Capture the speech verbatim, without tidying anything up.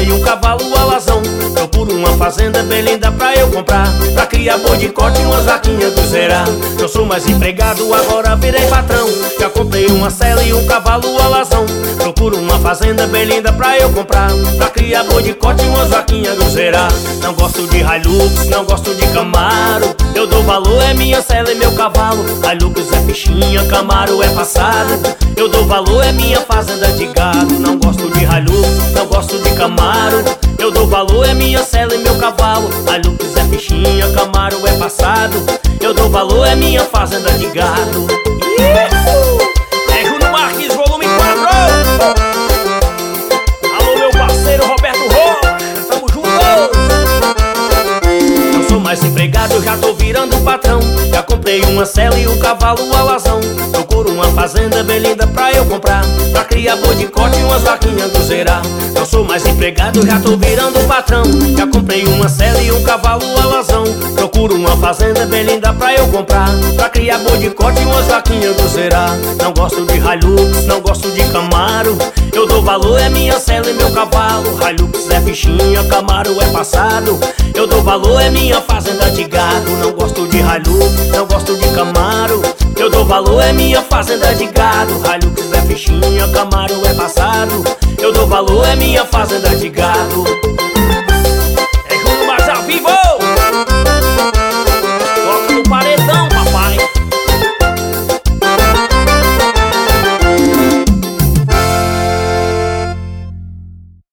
e um cavalo alazão. Procuro uma fazenda bem linda pra eu comprar, pra criar boi de corte e umas vaquinhas do Zerá. Eu sou mais empregado, agora virei patrão. Já comprei uma cela e um cavalo alazão. Procuro uma fazenda bem linda pra eu comprar, pra criar boi de corte e umas vaquinhas do Zerá. Não gosto de Hilux, não gosto de Camaro. Eu dou valor, é minha cela e meu cavalo. Hilux é fichinha, Camaro é passado. Eu dou valor, é minha fazenda de gado. Não gosto de Hilux, não gosto de Camaro. Eu dou valor, é minha cela e meu cavalo. Hilux é fichinha, Camaro é passado. Eu dou valor, é minha fazenda de gado. É Júnior Marques, volume quatro. Alô, meu parceiro Roberto Rocha, tamo junto. Eu sou mais empregado, eu já tô virando patrão. Já comprei uma cela e um cavalo alazão. Procuro uma fazenda bem linda pra eu comprar, pra criar boi de corte e umas vaquinhas do Zerá. Eu sou mais empregado, já tô virando patrão. Já comprei uma cela e um cavalo alazão. Procuro uma fazenda bem linda pra eu comprar, pra criar boi de corte e umas vaquinhas do Zerá. Não gosto de Hilux, não gosto de Camaro. Eu dou valor, é minha cela e meu cavalo. Hilux é fichinha, Camaro é passado. Eu dou valor, é minha fazenda de gado. Não gosto de Hilux, não gosto de Camaro. Eu dou valor, é minha fazenda de gado. Hilux é fichinha, Camaro é passado. Eu dou valor, é minha fazenda de gado.